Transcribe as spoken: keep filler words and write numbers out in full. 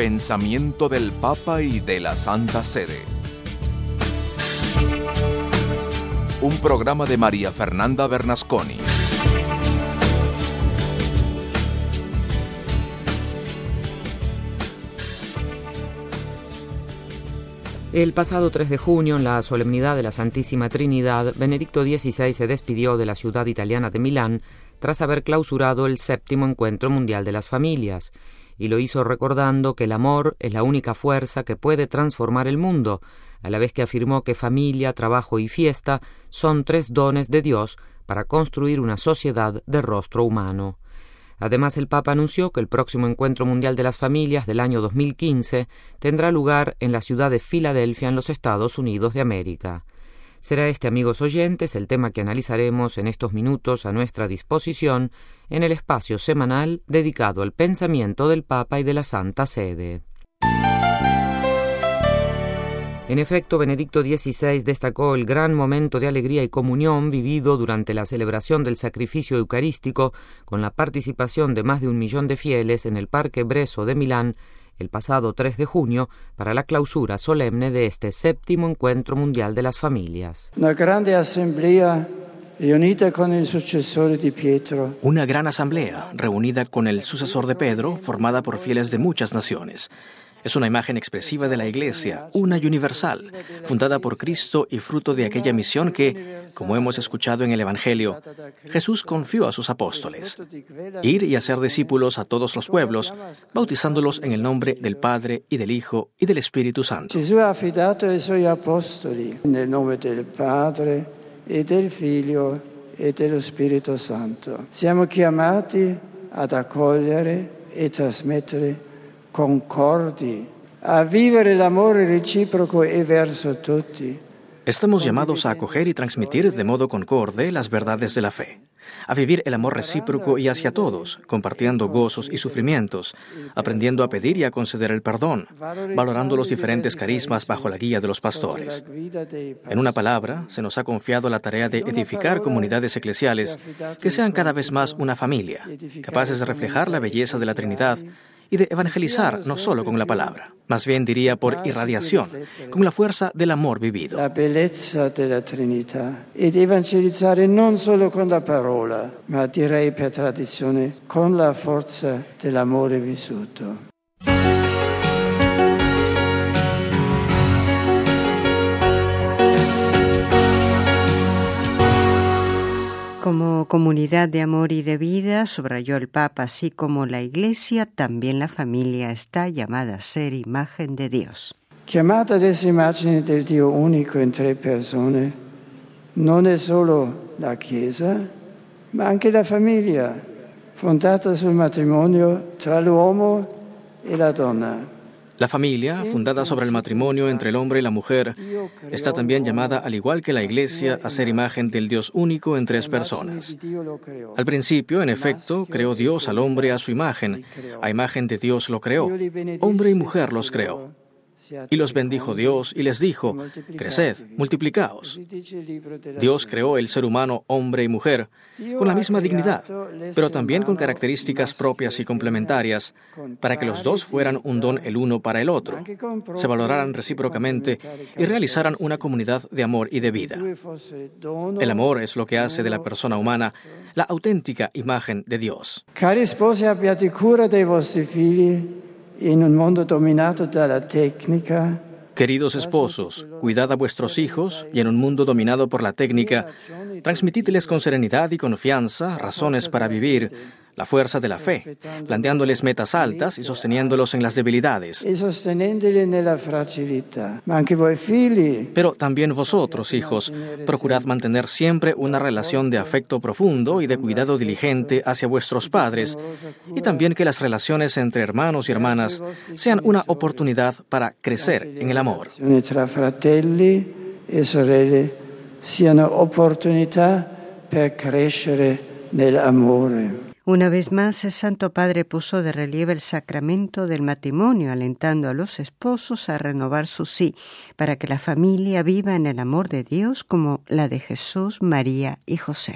pensamiento del Papa y de la Santa Sede. Un programa de María Fernanda Bernasconi. El pasado tres de junio, en la solemnidad de la Santísima Trinidad, Benedicto dieciséis se despidió de la ciudad italiana de Milán tras haber clausurado el séptimo Encuentro Mundial de las Familias, y lo hizo recordando que el amor es la única fuerza que puede transformar el mundo, a la vez que afirmó que familia, trabajo y fiesta son tres dones de Dios para construir una sociedad de rostro humano. Además, el Papa anunció que el próximo Encuentro Mundial de las Familias del año dos mil quince tendrá lugar en la ciudad de Filadelfia, en los Estados Unidos de América. Será este, amigos oyentes, el tema que analizaremos en estos minutos a nuestra disposición en el espacio semanal dedicado al pensamiento del Papa y de la Santa Sede. En efecto, Benedicto dieciséis destacó el gran momento de alegría y comunión vivido durante la celebración del sacrificio eucarístico con la participación de más de un millón de fieles en el Parque Breso de Milán el pasado tres de junio para la clausura solemne de este séptimo Encuentro Mundial de las Familias. Una grande asamblea reunida con el sucesor de Pietro. Una gran asamblea reunida con el sucesor de Pedro, formada por fieles de muchas naciones. Es una imagen expresiva de la Iglesia, una y universal, fundada por Cristo y fruto de aquella misión que, como hemos escuchado en el Evangelio, Jesús confió a sus apóstoles: ir y hacer discípulos a todos los pueblos, bautizándolos en el nombre del Padre y del Hijo y del Espíritu Santo. Gesù ha affidato ai suoi apostoli nel nome del Padre e del Figlio e dello Spirito Santo. Siamo chiamati ad accogliere e trasmettere concordi, a vivere l'amore reciproco e verso tutti. Estamos llamados a acoger y transmitir de modo concorde las verdades de la fe, a vivir el amor recíproco y hacia todos, compartiendo gozos y sufrimientos, aprendiendo a pedir y a conceder el perdón, valorando los diferentes carismas bajo la guía de los pastores. En una palabra, se nos ha confiado la tarea de edificar comunidades eclesiales que sean cada vez más una familia, capaces de reflejar la belleza de la Trinidad y de evangelizar no solo con la palabra, más bien diría por irradiación, con la fuerza del amor vivido. La bellezza della Trinità, ed evangelizzare non solo con la parola, ma direi per tradizione con la forza dell'amore vissuto. Como comunidad de amor y de vida, subrayó el Papa, así como la Iglesia, también la familia está llamada a ser imagen de Dios. Chiamata ad essere immagine del Dio unico in tre persone, non è solo la Chiesa, ma anche la famiglia, fondata sul matrimonio tra l'uomo e la donna. La familia, fundada sobre el matrimonio entre el hombre y la mujer, está también llamada, al igual que la Iglesia, a ser imagen del Dios único en tres personas. Al principio, en efecto, creó Dios al hombre a su imagen. A imagen de Dios lo creó. Hombre y mujer los creó. Y los bendijo Dios y les dijo: creced, multiplicaos. Dios creó el ser humano, hombre y mujer, con la misma dignidad, pero también con características propias y complementarias, para que los dos fueran un don el uno para el otro, se valoraran recíprocamente y realizaran una comunidad de amor y de vida. El amor es lo que hace de la persona humana la auténtica imagen de Dios. Cari sposi, abbiate cura dei vostri figli. En un mundo dominado por la técnica. Queridos esposos, cuidad a vuestros hijos, y en un mundo dominado por la técnica, transmitidles con serenidad y confianza razones para vivir, la fuerza de la fe, planteándoles metas altas y sosteniéndolos en las debilidades. Pero también vosotros, hijos, procurad mantener siempre una relación de afecto profundo y de cuidado diligente hacia vuestros padres, y también que las relaciones entre hermanos y hermanas sean una oportunidad para crecer en el amor. Tra fratelli e sorelle siano opportunità per crescere nell'amore. Una vez más, el Santo Padre puso de relieve el sacramento del matrimonio, alentando a los esposos a renovar su sí, para que la familia viva en el amor de Dios como la de Jesús, María y José.